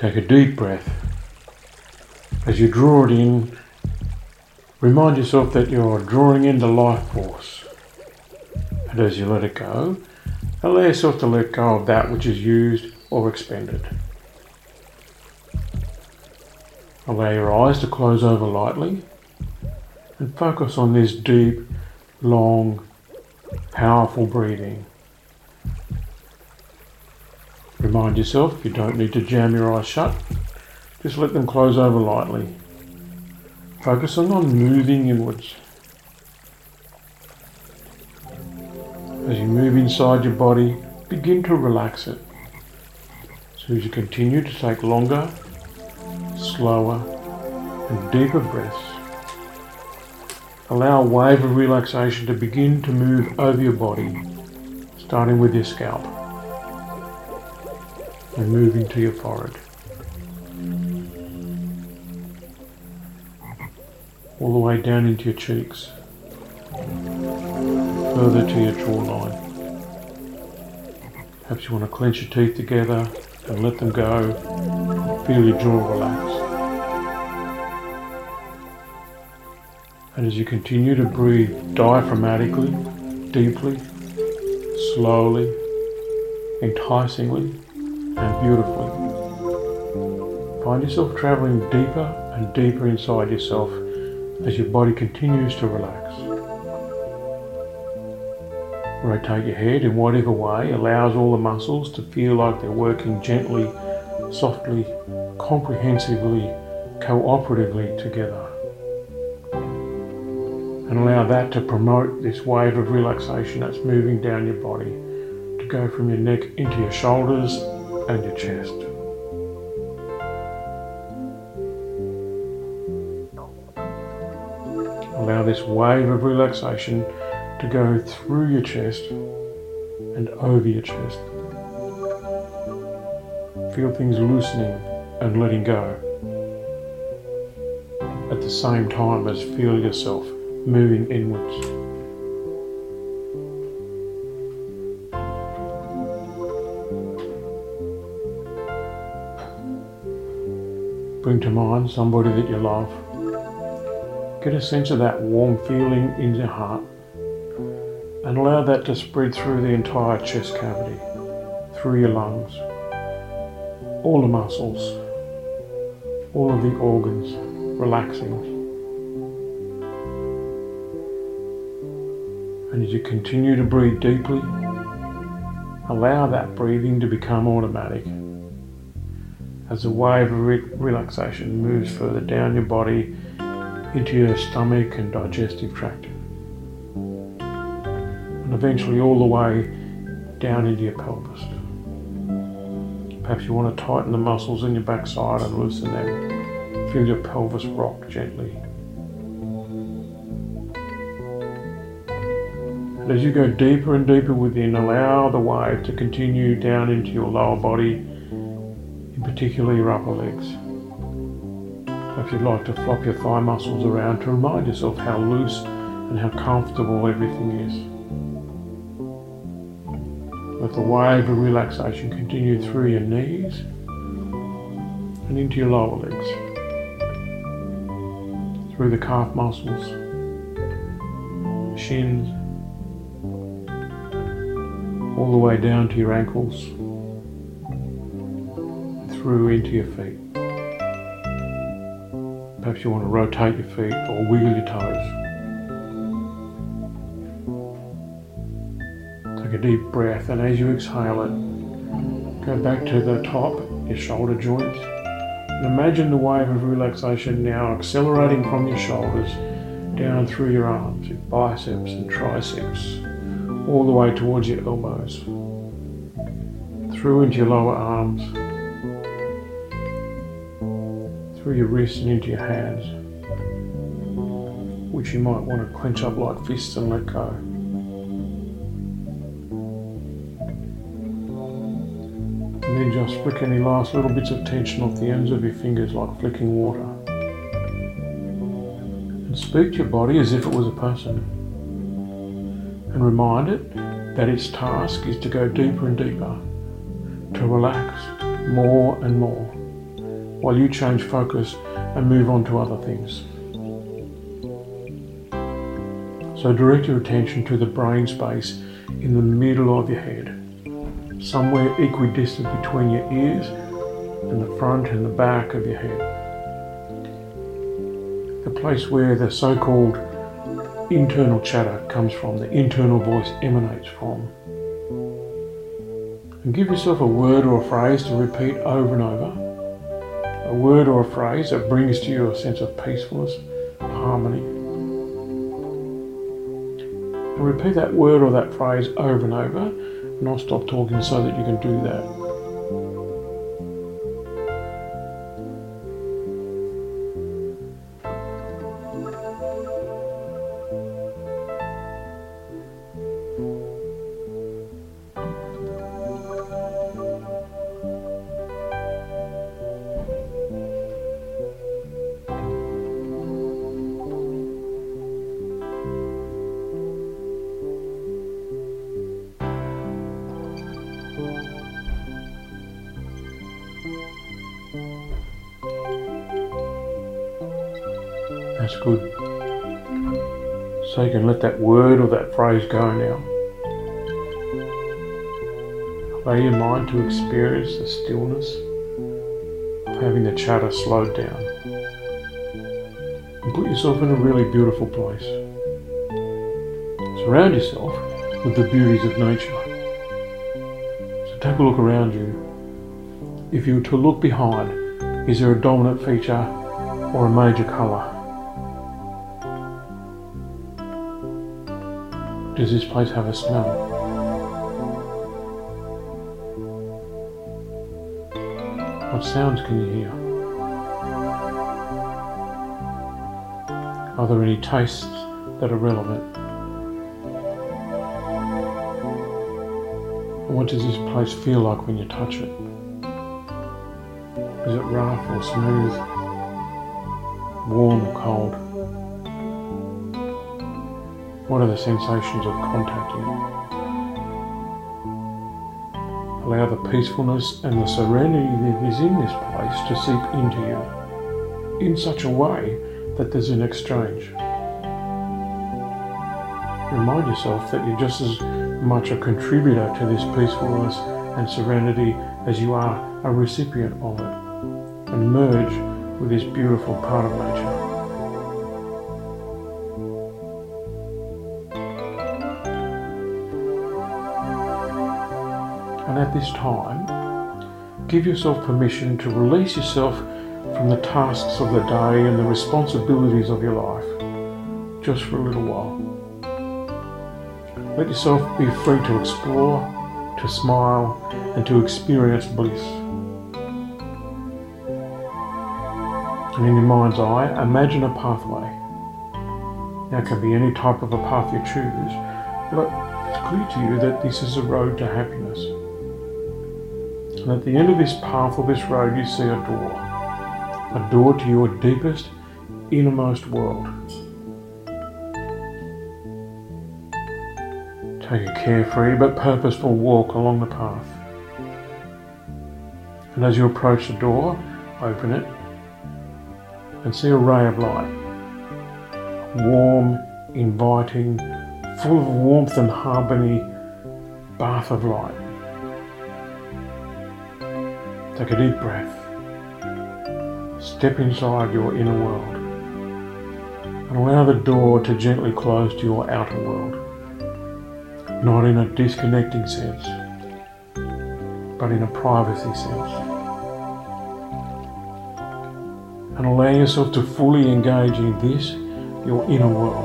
Take a deep breath. As you draw it in, remind yourself that you're drawing in the life force. And as you let it go, allow yourself to let go of that which is used or expended. Allow your eyes to close over lightly and focus on this deep, long, powerful breathing. Remind yourself you don't need to jam your eyes shut, just let them close over lightly. Focusing on moving inwards. As you move inside your body, begin to relax it. So as you continue to take longer, slower and deeper breaths, allow a wave of relaxation to begin to move over your body, starting with your scalp and moving to your forehead, all the way down into your cheeks, further to your jawline. Perhaps you want to clench your teeth together and let them go. Feel your jaw relax. And as you continue to breathe diaphragmatically, deeply, slowly, enticingly, and beautifully, find yourself traveling deeper and deeper inside yourself as your body continues to relax. Rotate your head in whatever way allows all the muscles to feel like they're working gently, softly, comprehensively, cooperatively together. And allow that to promote this wave of relaxation that's moving down your body to go from your neck into your shoulders and your chest. Allow this wave of relaxation to go through your chest and over your chest. Feel things loosening and letting go, at the same time as feel yourself moving inwards. Bring to mind somebody that you love. Get a sense of that warm feeling in your heart and allow that to spread through the entire chest cavity, through your lungs, all the muscles, all of the organs relaxing. And as you continue to breathe deeply, allow that breathing to become automatic as the wave of relaxation moves further down your body into your stomach and digestive tract, and eventually all the way down into your pelvis. Perhaps you want to tighten the muscles in your backside and loosen them. Feel your pelvis rock gently. And as you go deeper and deeper within, allow the wave to continue down into your lower body, in particular your upper legs. If you'd like to flop your thigh muscles around to remind yourself how loose and how comfortable everything is. Let the wave of relaxation continue through your knees and into your lower legs, through the calf muscles, shins, all the way down to your ankles, and through into your feet. Perhaps you want to rotate your feet or wiggle your toes. Take a deep breath, and as you exhale it, go back to the top, your shoulder joints, and imagine the wave of relaxation now accelerating from your shoulders down through your arms, your biceps and triceps, all the way towards your elbows, through into your lower arms, through your wrists and into your hands, which you might want to clench up like fists and let go. And then just flick any last little bits of tension off the ends of your fingers like flicking water. And speak to your body as if it was a person. And remind it that its task is to go deeper and deeper, to relax more and more. while you change focus and move on to other things. So direct your attention to the brain space in the middle of your head, somewhere equidistant between your ears and the front and the back of your head. The place where the so-called internal chatter comes from, the internal voice emanates from. And give yourself a word or a phrase to repeat over and over. A word or a phrase that brings to you a sense of peacefulness, harmony. And repeat that word or that phrase over and over, and I'll stop talking so that you can do that. That's good. So you can let that word or that phrase go now. Allow your mind to experience the stillness of having the chatter slowed down. And put yourself in a really beautiful place. Surround yourself with the beauties of nature. So take a look around you. If you were to look behind, is there a dominant feature or a major colour? Does this place have a smell? What sounds can you hear? Are there any tastes that are relevant? And what does this place feel like when you touch it? Is it rough or smooth? Warm or cold? What are the sensations of contacting it? Allow the peacefulness and the serenity that is in this place to seep into you in such a way that there's an exchange. Remind yourself that you're just as much a contributor to this peacefulness and serenity as you are a recipient of it, and merge with this beautiful part of nature. And at this time, give yourself permission to release yourself from the tasks of the day and the responsibilities of your life, just for a little while. Let yourself be free to explore, to smile, and to experience bliss. And in your mind's eye, imagine a pathway. Now it can be any type of a path you choose, but it's clear to you that this is a road to happiness. And at the end of this path or this road, you see a door to your deepest, innermost world. Take a carefree but purposeful walk along the path. And as you approach the door, open it and see a ray of light. Warm, inviting, full of warmth and harmony, bath of light. Take a deep breath. Step inside your inner world and allow the door to gently close to your outer world. Not in a disconnecting sense, but in a privacy sense. And allow yourself to fully engage in this, your inner world.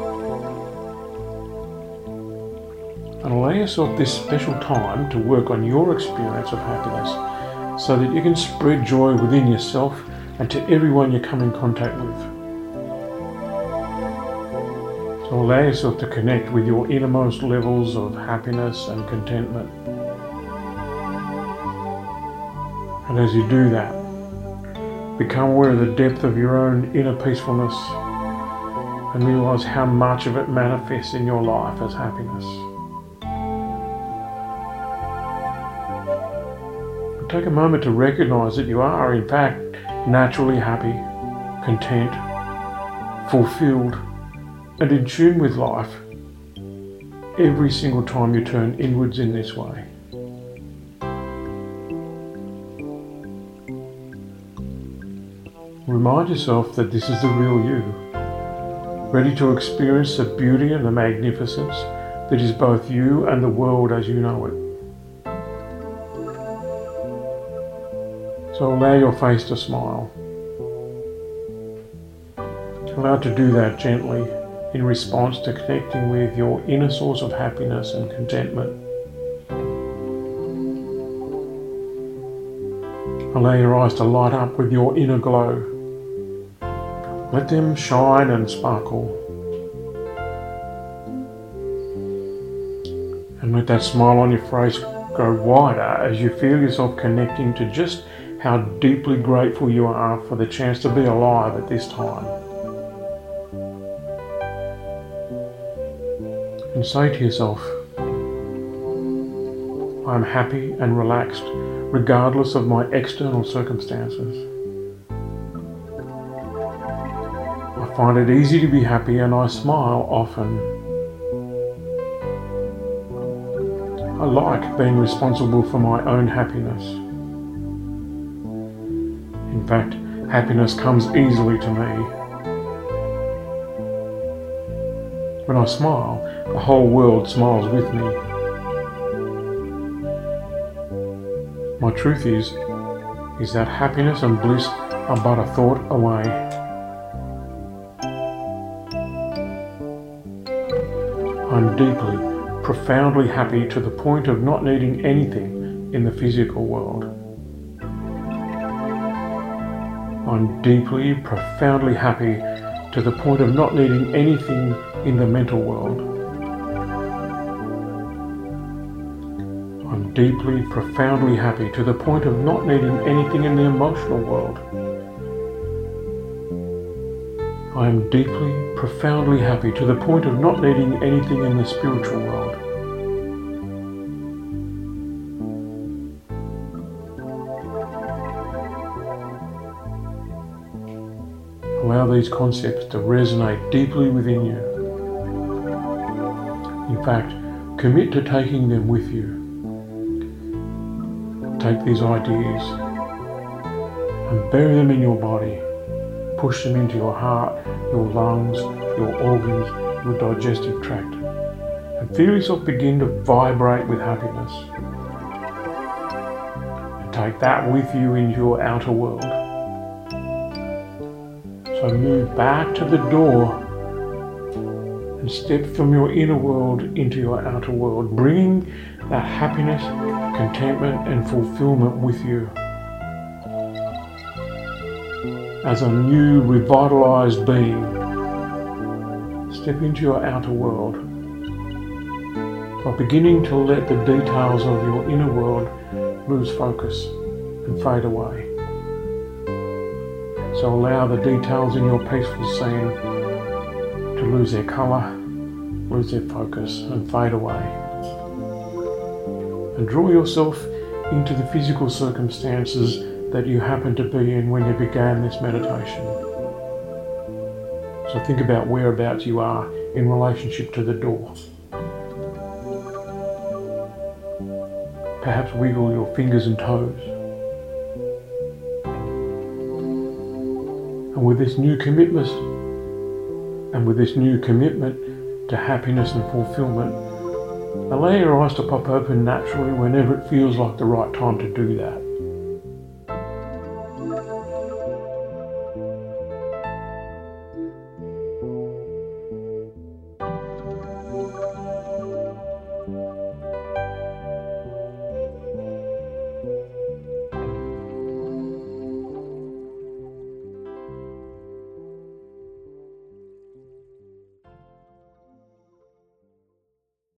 And allow yourself this special time to work on your experience of happiness so that you can spread joy within yourself and to everyone you come in contact with. So allow yourself to connect with your innermost levels of happiness and contentment. And as you do that, become aware of the depth of your own inner peacefulness and realise how much of it manifests in your life as happiness. And take a moment to recognise that you are, in fact, naturally happy, content, fulfilled, and in tune with life every single time you turn inwards in this way. Remind yourself that this is the real you, ready to experience the beauty and the magnificence that is both you and the world as you know it. So allow your face to smile. Allow it to do that gently in response to connecting with your inner source of happiness and contentment. Allow your eyes to light up with your inner glow. Let them shine and sparkle. And let that smile on your face grow wider as you feel yourself connecting to just how deeply grateful you are for the chance to be alive at this time. And say to yourself, I am happy and relaxed regardless of my external circumstances. I find it easy to be happy and I smile often. I like being responsible for my own happiness. In fact, happiness comes easily to me. When I smile, the whole world smiles with me. My truth is that happiness and bliss are but a thought away. I'm deeply, profoundly happy to the point of not needing anything in the physical world. I'm deeply, profoundly happy to the point of not needing anything in the mental world. I'm deeply, profoundly happy to the point of not needing anything in the emotional world. I am deeply, profoundly happy to the point of not needing anything in the spiritual world. Allow these concepts to resonate deeply within you. In fact, commit to taking them with you. Take these ideas and bury them in your body. Push them into your heart, your lungs, your organs, your digestive tract, and feel yourself begin to vibrate with happiness. And take that with you into your outer world. So move back to the door and step from your inner world into your outer world, bringing that happiness, contentment, and fulfillment with you. As a new, revitalized being, step into your outer world by beginning to let the details of your inner world lose focus and fade away. So allow the details in your peaceful scene to lose their colour, lose their focus and fade away. And draw yourself into the physical circumstances that you happen to be in when you began this meditation. So think about whereabouts you are in relationship to the door. Perhaps wiggle your fingers and toes. And with this new commitment to happiness and fulfillment, allow your eyes to pop open naturally whenever it feels like the right time to do that.